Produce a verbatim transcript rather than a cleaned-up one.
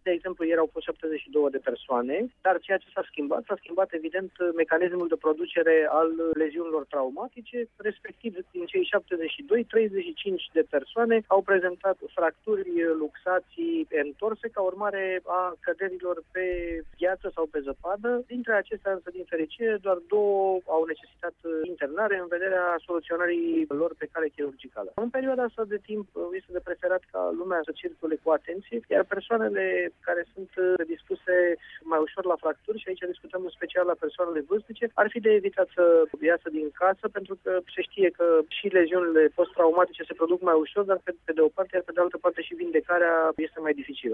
De exemplu, ieri au fost șaptezeci și două de persoane, dar ceea ce s-a schimbat, s-a schimbat evident mecanismul de producere al leziunilor traumatice, respectiv din cei șaptezeci și doi, treizeci și cinci de persoane au prezentat fracturi, luxații întorse ca urmare a căderilor pe gheață sau pe zăpadă. Dintre acestea, însă, din fericire, doar două au necesitat internare în vederea soluționării lor pe cale chirurgicală. În perioada asta de timp este de preferat ca lumea să circule cu atenție, iar persoanele care sunt dispuse mai ușor la fracturi, și aici discutăm în special la persoanele vârstnice, ar fi de evitat să iasă din casă, pentru că se știe că și leziunile post-traumatice se produc mai ușor, dar pe, pe de o parte, iar pe de altă parte și vindecarea este mai dificilă.